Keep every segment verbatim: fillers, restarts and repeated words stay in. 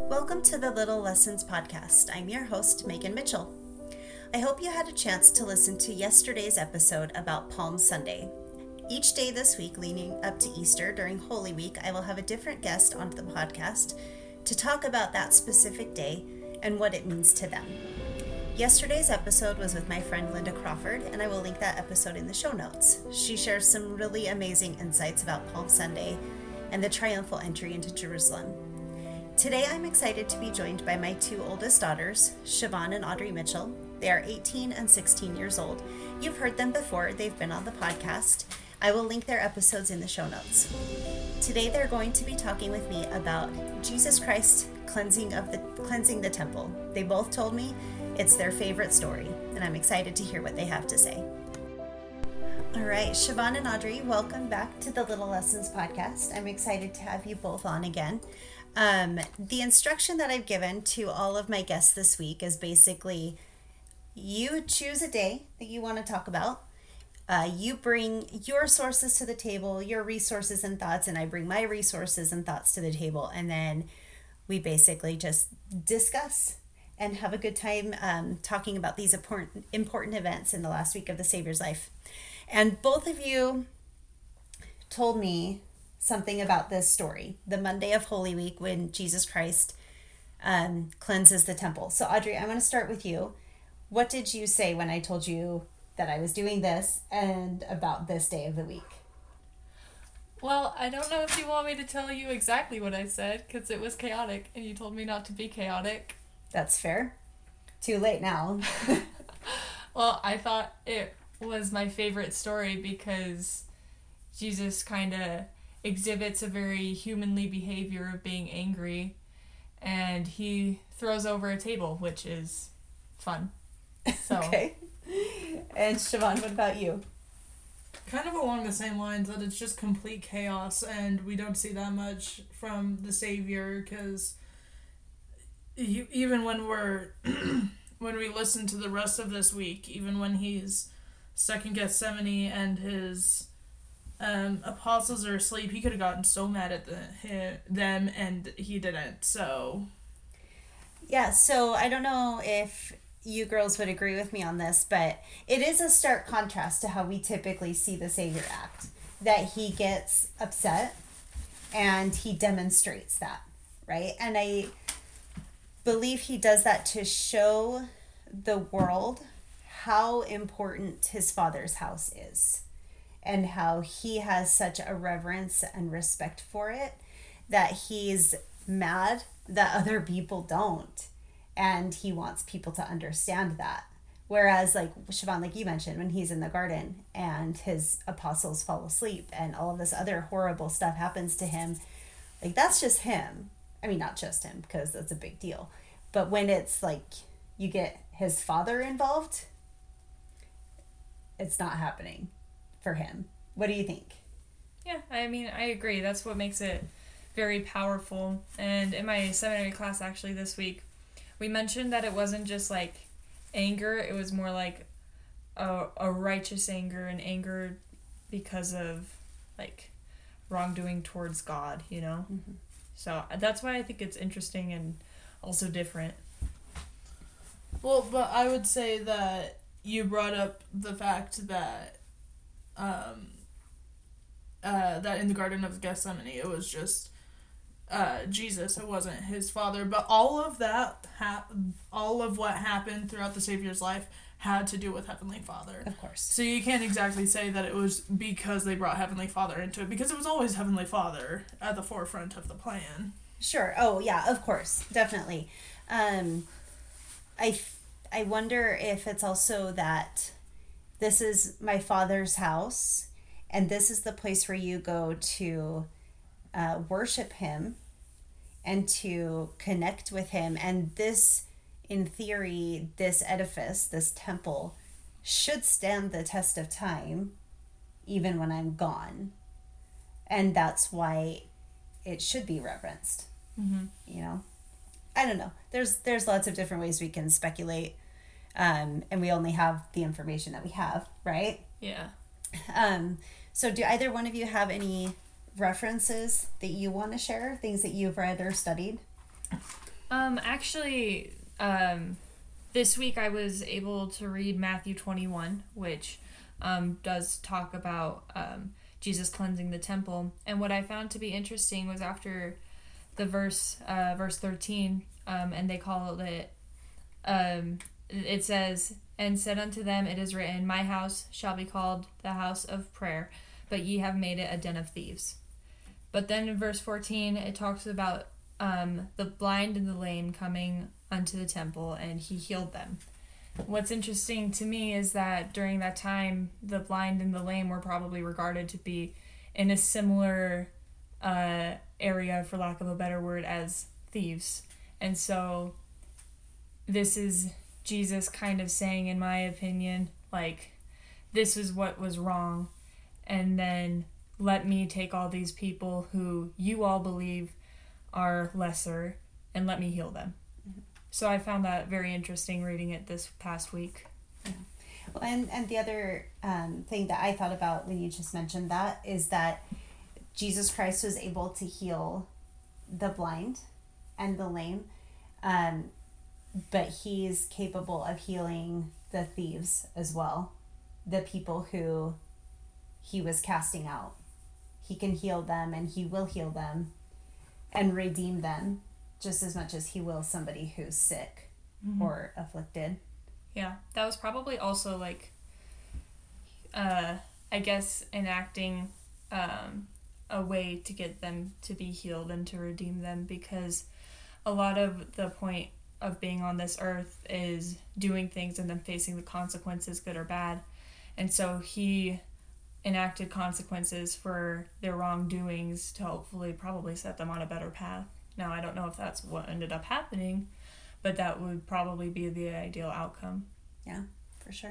Welcome to the Little Lessons Podcast. I'm your host, Megan Mitchell. I hope you had a chance to listen to yesterday's episode about Palm Sunday. Each day this week leading up to Easter during Holy Week, I will have a different guest on the podcast to talk about that specific day and what it means to them. Yesterday's episode was with my friend Linda Crawford, and I will link that episode in the show notes. She shares some really amazing insights about Palm Sunday and the triumphal entry into Jerusalem. Today I'm excited to be joined by my two oldest daughters, Siobhan and Audrey Mitchell. They are eighteen and sixteen years old. You've heard them before, they've been on the podcast. I will link their episodes in the show notes. Today they're going to be talking with me about Jesus Christ cleansing of the cleansing the temple. They both told me it's their favorite story, and I'm excited to hear what they have to say. All right, Siobhan and Audrey, welcome back to the Little Lessons Podcast. I'm excited to have you both on again. Um, the instruction that I've given to all of my guests this week is basically you choose a day that you want to talk about. Uh, you bring your sources to the table, your resources and thoughts, and I bring my resources and thoughts to the table. And then we basically just discuss and have a good time um, talking about these important, important events in the last week of the Savior's life. And both of you told me something about this story, the Monday of Holy Week when Jesus Christ um, cleanses the temple. So Audrey, I'm going to start with you. What did you say when I told you that I was doing this and about this day of the week? Well, I don't know if you want me to tell you exactly what I said because it was chaotic and you told me not to be chaotic. That's fair. Too late now. Well, I thought it was my favorite story because Jesus kind of exhibits a very humanly behavior of being angry, and he throws over a table, which is fun. So. Okay. And Siobhan, what about you? Kind of along the same lines, that it's just complete chaos, and we don't see that much from the Savior, because even when we're when we listen to the rest of this week, even when he's stuck in Gethsemane and his um, apostles are asleep, he could have gotten so mad at the him, them, and he didn't. So yeah, so I don't know if you girls would agree with me on this, but it is a stark contrast to how we typically see the Savior act, that he gets upset and he demonstrates that, right? And I believe he does that to show the world how important his Father's house is and how he has such a reverence and respect for it that he's mad that other people don't. And he wants people to understand that. Whereas, like, Siobhan, like you mentioned, when he's in the garden and his apostles fall asleep and all of this other horrible stuff happens to him, like, that's just him. I mean, not just him, because that's a big deal. But when it's, like, you get his Father involved, it's not happening for him. What do you think? Yeah, I mean, I agree. That's what makes it very powerful. And in my seminary class, actually, this week, we mentioned that it wasn't just, like, anger. It was more like a, a righteous anger and anger because of, like, wrongdoing towards God, you know? Mm-hmm. So that's why I think it's interesting and also different. Well, but I would say that you brought up the fact that um, uh, that in the Garden of Gethsemane, it was just uh, Jesus. It wasn't his Father. But all of that, ha- all of what happened throughout the Savior's life had to do with Heavenly Father. Of course. So you can't exactly say that it was because they brought Heavenly Father into it, because it was always Heavenly Father at the forefront of the plan. Sure. Oh, yeah, of course. Definitely. Um, I, I wonder if it's also that this is my Father's house, and this is the place where you go to uh, worship him and to connect with him. And this, in theory, this edifice, this temple, should stand the test of time, even when I'm gone. And that's why it should be reverenced. Mm-hmm. You know, I don't know. There's there's lots of different ways we can speculate, um, and we only have the information that we have, right? Yeah. Um. So, do either one of you have any references that you want to share? Things that you've read or studied? Um, actually, um, this week I was able to read Matthew twenty-one, which um, does talk about um, Jesus cleansing the temple. And what I found to be interesting was after the verse, uh, verse thirteen, um, and they called it, um, it says, "And said unto them, It is written, My house shall be called the house of prayer, but ye have made it a den of thieves." But then in verse fourteen, it talks about um, the blind and the lame coming unto the temple, and he healed them. What's interesting to me is that during that time, the blind and the lame were probably regarded to be in a similar uh, area, for lack of a better word, as thieves. And so this is Jesus kind of saying, in my opinion, like, this is what was wrong, and then let me take all these people who you all believe are lesser and let me heal them. Mm-hmm. So I found that very interesting reading it this past week. Yeah. Well, and, and the other um, thing that I thought about when you just mentioned that is that Jesus Christ was able to heal the blind and the lame, um, but he's capable of healing the thieves as well, the people who he was casting out. He can heal them, and he will heal them and redeem them just as much as he will somebody who's sick mm-hmm. or afflicted. Yeah, that was probably also like, uh, I guess, enacting um, a way to get them to be healed and to redeem them, because a lot of the point of being on this earth is doing things and then facing the consequences, good or bad. And so he enacted consequences for their wrongdoings to hopefully probably set them on a better path. Now, I don't know if that's what ended up happening, but that would probably be the ideal outcome. Yeah, for sure.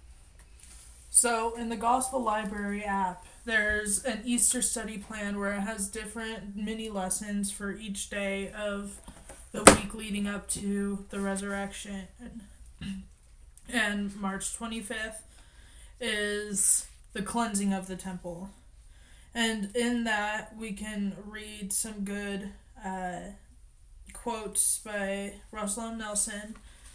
So in the Gospel Library app, there's an Easter study plan where it has different mini lessons for each day of the week leading up to the resurrection. And March twenty-fifth is the cleansing of the temple. And in that, we can read some good uh, quotes by Russell M. Nelson.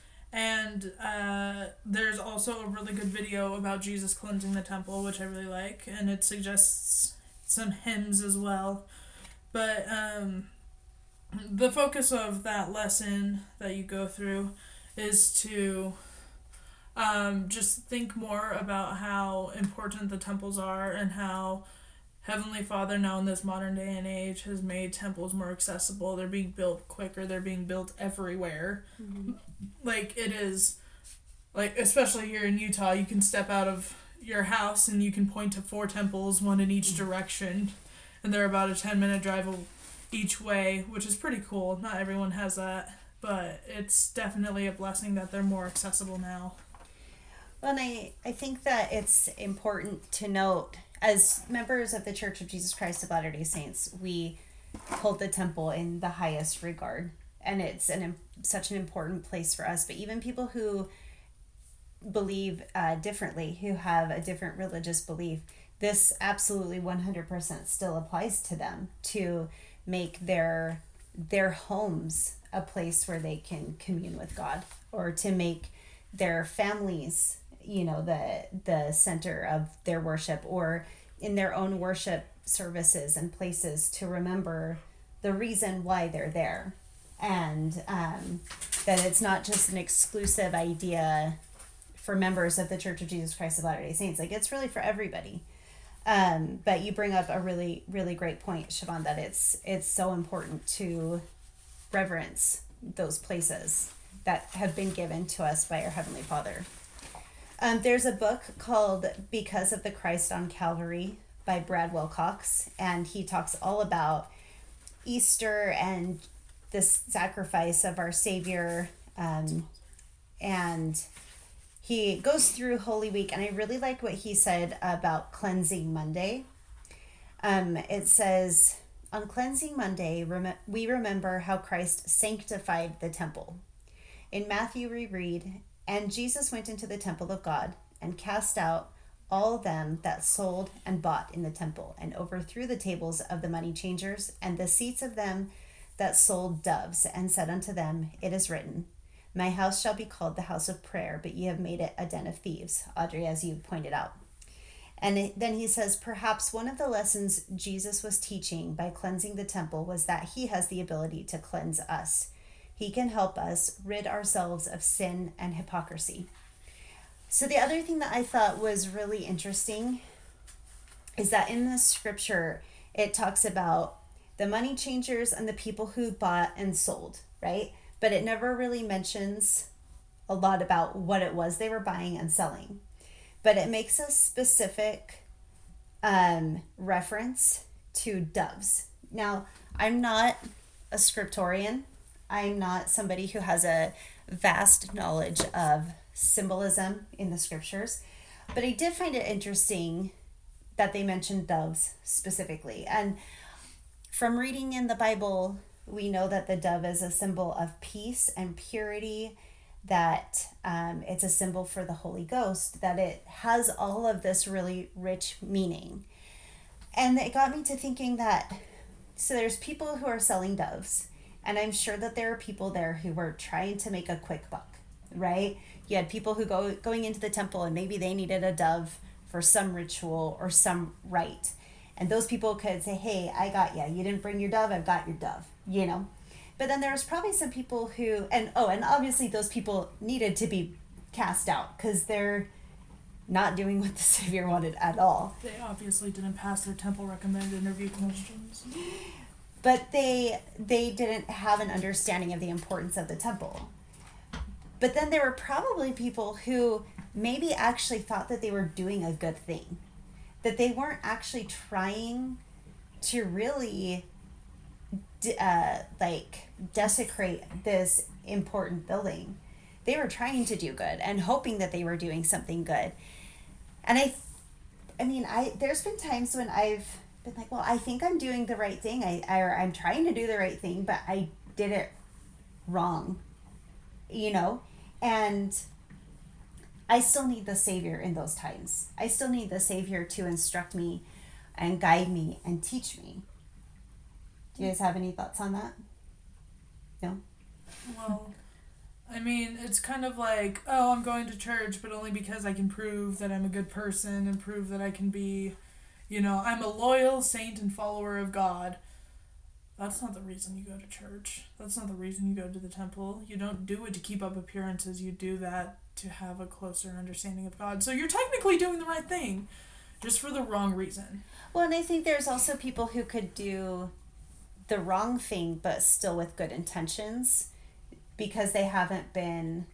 And uh, there's also a really good video about Jesus cleansing the temple, which I really like. And it suggests some hymns as well. But um, the focus of that lesson that you go through is to Um, just think more about how important the temples are and how Heavenly Father now in this modern day and age has made temples more accessible. They're being built quicker. They're being built everywhere. Mm-hmm. Like it is, like especially here in Utah, you can step out of your house and you can point to four temples, one in each direction, and they're about a ten minute drive each way, which is pretty cool. Not everyone has that, but it's definitely a blessing that they're more accessible now. Well, and I, I think that it's important to note, as members of the Church of Jesus Christ of Latter-day Saints, we hold the temple in the highest regard, and it's an such an important place for us. But even people who believe uh, differently, who have a different religious belief, this absolutely one hundred percent still applies to them, to make their their homes a place where they can commune with God, or to make their families, you know, the the center of their worship, or in their own worship services and places to remember the reason why they're there. And um, that it's not just an exclusive idea for members of the Church of Jesus Christ of Latter-day Saints. Like, it's really for everybody. Um, but you bring up a really, really great point, Siobhan, that it's it's so important to reverence those places that have been given to us by our Heavenly Father. Um, there's a book called Because of the Christ on Calvary by Brad Wilcox, and he talks all about Easter and this sacrifice of our Savior, um, and he goes through Holy Week, and I really like what he said about Cleansing Monday. Um, it says, on Cleansing Monday, rem- we remember how Christ sanctified the temple. In Matthew we read, and Jesus went into the temple of God and cast out all them that sold and bought in the temple, and overthrew the tables of the money changers and the seats of them that sold doves, and said unto them, It is written, My house shall be called the house of prayer, but ye have made it a den of thieves, Audrey, as you pointed out. And it, then he says, perhaps one of the lessons Jesus was teaching by cleansing the temple was that he has the ability to cleanse us. He can help us rid ourselves of sin and hypocrisy. So the other thing that I thought was really interesting is that in the scripture, it talks about the money changers and the people who bought and sold, right? But it never really mentions a lot about what it was they were buying and selling. But it makes a specific um, reference to doves. Now, I'm not a scriptorian. I'm not somebody who has a vast knowledge of symbolism in the scriptures. But I did find it interesting that they mentioned doves specifically. And from reading in the Bible, we know that the dove is a symbol of peace and purity, that um, it's a symbol for the Holy Ghost, that it has all of this really rich meaning. And it got me to thinking that, so there's people who are selling doves, and I'm sure that there are people there who were trying to make a quick buck, right? You had people who go going into the temple and maybe they needed a dove for some ritual or some rite. And those people could say, hey, I got you. You didn't bring your dove, I've got your dove, you know? But then there's probably some people who, and oh, and obviously those people needed to be cast out because they're not doing what the Savior wanted at all. They obviously didn't pass their temple recommended interview questions. But they they didn't have an understanding of the importance of the temple. But then there were probably people who maybe actually thought that they were doing a good thing, that they weren't actually trying to really uh, like desecrate this important building. They were trying to do good and hoping that they were doing something good. And I, I mean, I there's been times when I've been like, well, I think I'm doing the right thing. I, I or I'm trying to do the right thing, but I did it wrong, you know? And I still need the Savior in those times. I still need the Savior to instruct me and guide me and teach me. Do you guys have any thoughts on that? No? Well, I mean, it's kind of like, oh, I'm going to church, but only because I can prove that I'm a good person and prove that I can be, you know, I'm a loyal saint and follower of God. That's not the reason you go to church. That's not the reason you go to the temple. You don't do it to keep up appearances. You do that to have a closer understanding of God. So you're technically doing the right thing, just for the wrong reason. Well, and I think there's also people who could do the wrong thing, but still with good intentions, because they haven't been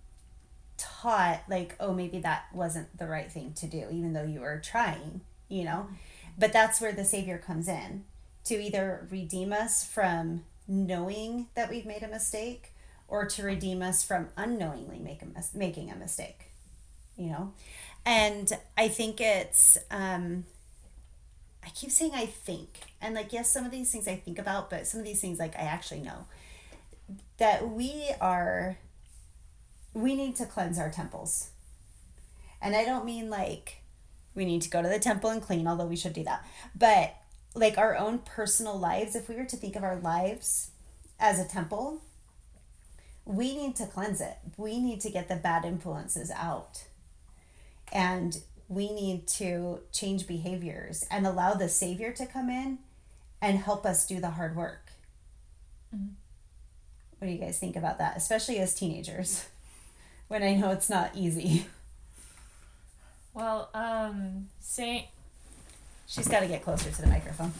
taught, like, oh, maybe that wasn't the right thing to do, even though you were trying, you know? But that's where the Savior comes in, to either redeem us from knowing that we've made a mistake, or to redeem us from unknowingly make a mis- making a mistake, you know? And I think it's, um, I keep saying I think, and like, yes, some of these things I think about, but some of these things, like, I actually know, that we are, we need to cleanse our temples. And I don't mean like we need to go to the temple and clean, although we should do that, but like our own personal lives, if we were to think of our lives as a temple, we need to cleanse it. We need to get the bad influences out. And we need to change behaviors and allow the Savior to come in and help us do the hard work. Mm-hmm. What do you guys think about that? Especially as teenagers, when I know it's not easy. Well, um, saying... She's got to get closer to the microphone.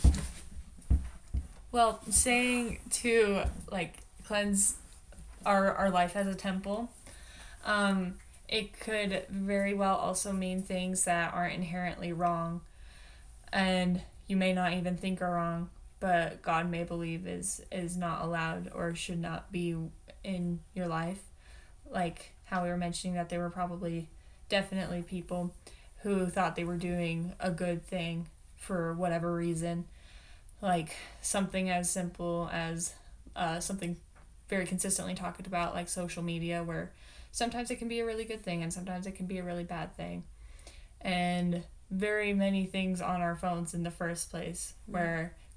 Well, saying to, like, cleanse our, our life as a temple, um... it could very well also mean things that aren't inherently wrong, and you may not even think are wrong, but God may believe is is not allowed or should not be in your life. Like how we were mentioning that there were probably definitely people who thought they were doing a good thing for whatever reason, like something as simple as uh, something very consistently talked about, like social media, where sometimes it can be a really good thing and sometimes it can be a really bad thing. And very many things on our phones in the first place where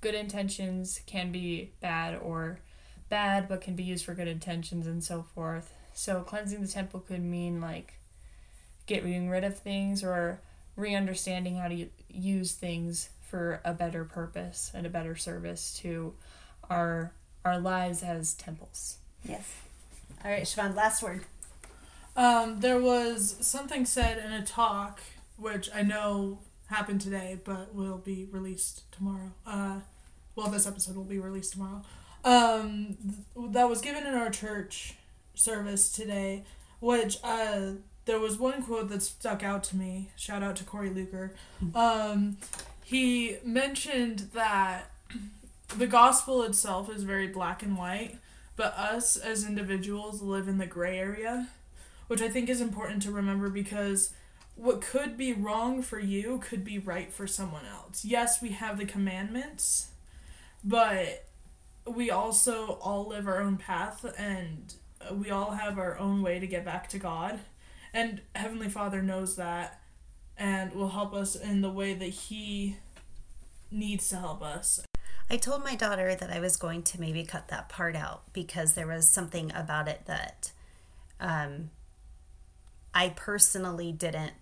good intentions can be bad, or bad but can be used for good intentions, and so forth. So cleansing the temple could mean like getting rid of things or re-understanding how to use things for a better purpose and a better service to our our lives as temples. Yes. All right, Siobhan, last word. Um, there was something said in a talk, which I know happened today, but will be released tomorrow. Uh, well, this episode will be released tomorrow. Um, th- that was given in our church service today, which uh, there was one quote that stuck out to me. Shout out to Corey Luker. Um, he mentioned that the gospel itself is very black and white, but us as individuals live in the gray area, which I think is important to remember, because what could be wrong for you could be right for someone else. Yes, we have the commandments, but we also all live our own path, and we all have our own way to get back to God. And Heavenly Father knows that and will help us in the way that He needs to help us. I told my daughter that I was going to maybe cut that part out because there was something about it that um, I personally didn't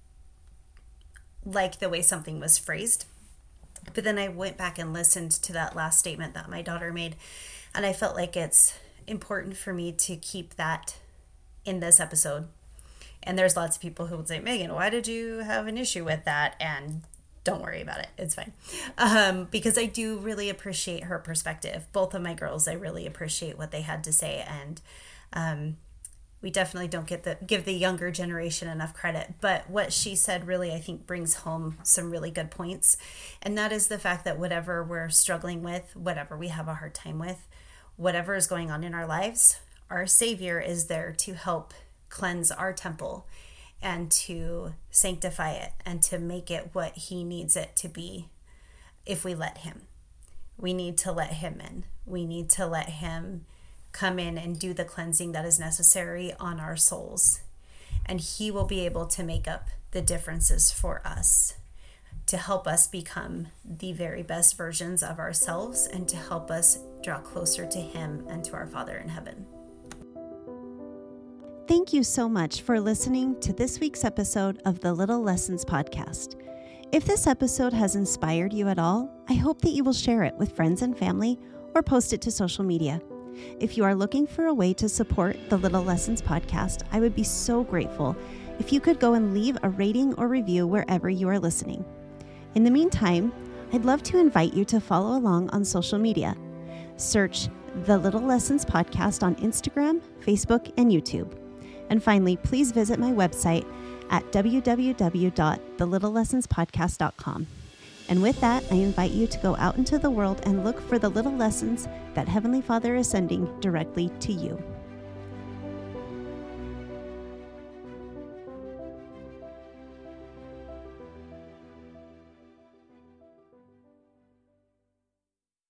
like the way something was phrased. But then I went back and listened to that last statement that my daughter made, and I felt like it's important for me to keep that in this episode. And there's lots of people who would say, Megan, why did you have an issue with that? And don't worry about it. It's fine. Um, because I do really appreciate her perspective. Both of my girls, I really appreciate what they had to say. And um, we definitely don't get the give the younger generation enough credit. But what she said really, I think, brings home some really good points. And that is the fact that whatever we're struggling with, whatever we have a hard time with, whatever is going on in our lives, our Savior is there to help cleanse our temple and to sanctify it and to make it what He needs it to be if we let Him. We need to let Him in. We need to let Him come in and do the cleansing that is necessary on our souls. And He will be able to make up the differences for us, to help us become the very best versions of ourselves and to help us draw closer to Him and to our Father in heaven. Thank you so much for listening to this week's episode of the Little Lessons Podcast. If this episode has inspired you at all, I hope that you will share it with friends and family or post it to social media. If you are looking for a way to support the Little Lessons Podcast, I would be so grateful if you could go and leave a rating or review wherever you are listening. In the meantime, I'd love to invite you to follow along on social media. Search the Little Lessons Podcast on Instagram, Facebook, and YouTube. And finally, please visit my website at w w w dot the little lessons podcast dot com. And with that, I invite you to go out into the world and look for the little lessons that Heavenly Father is sending directly to you.